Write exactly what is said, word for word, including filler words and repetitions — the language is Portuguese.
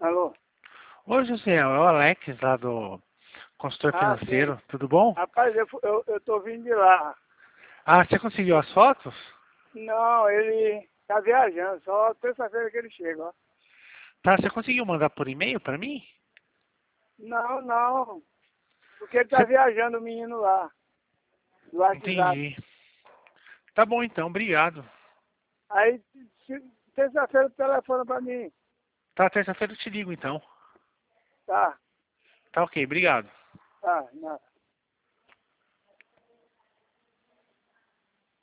Alô? Oi, José, é o Alex lá do consultor Ah, financeiro, sim. tudo bom? Rapaz, eu, fu- eu, eu tô vindo de lá. Ah, você conseguiu as fotos? Não, ele tá viajando, só terça-feira que ele chega, ó. Tá, você conseguiu mandar por e-mail pra mim? Não, não, porque ele tá Você... viajando, o menino lá, do WhatsApp. Entendi. Tá bom então, obrigado. Aí, se- terça-feira, telefona pra mim. Tá, terça-feira eu te ligo então. Tá, Tá ok, obrigado. tá, não.